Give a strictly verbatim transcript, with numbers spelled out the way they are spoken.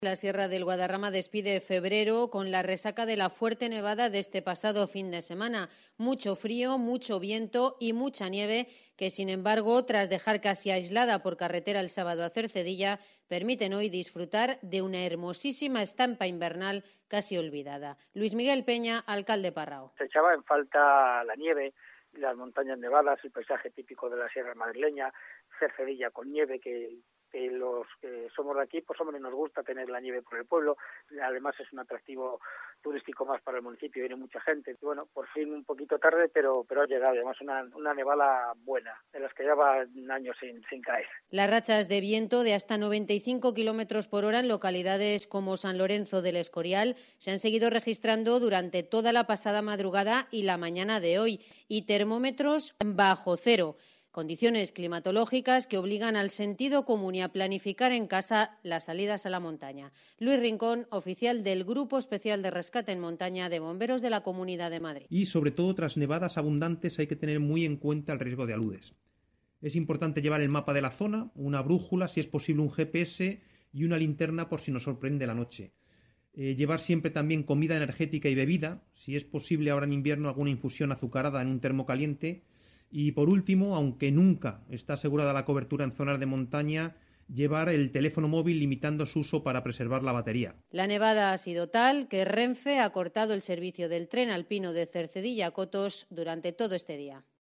La Sierra del Guadarrama despide febrero con la resaca de la fuerte nevada de este pasado fin de semana. Mucho frío, mucho viento y mucha nieve que, sin embargo, tras dejar casi aislada por carretera el sábado a Cercedilla, permiten hoy disfrutar de una hermosísima estampa invernal casi olvidada. Luis Miguel Peña, alcalde Parrao. Se echaba en falta la nieve, las montañas nevadas, el paisaje típico de la Sierra Madrileña, Cercedilla con nieve que... que los que somos de aquí, pues hombre, nos gusta tener la nieve por el pueblo, además es un atractivo turístico más para el municipio, viene mucha gente. Y bueno, por fin un poquito tarde, pero pero ha llegado, además una, una nevala buena, de las que lleva años sin, sin caer. Las rachas de viento de hasta noventa y cinco kilómetros por hora en localidades como San Lorenzo del Escorial se han seguido registrando durante toda la pasada madrugada y la mañana de hoy, y termómetros bajo cero. Condiciones climatológicas que obligan al sentido común y a planificar en casa las salidas a la montaña. Luis Rincón, oficial del Grupo Especial de Rescate en Montaña de Bomberos de la Comunidad de Madrid. Y sobre todo tras nevadas abundantes hay que tener muy en cuenta el riesgo de aludes. Es importante llevar el mapa de la zona, una brújula, si es posible un G P S y una linterna por si nos sorprende la noche. Eh, llevar siempre también comida energética y bebida, si es posible ahora en invierno alguna infusión azucarada en un termo caliente. Y por último, aunque nunca está asegurada la cobertura en zonas de montaña, llevar el teléfono móvil limitando su uso para preservar la batería. La nevada ha sido tal que Renfe ha cortado el servicio del tren alpino de Cercedilla a Cotos durante todo este día.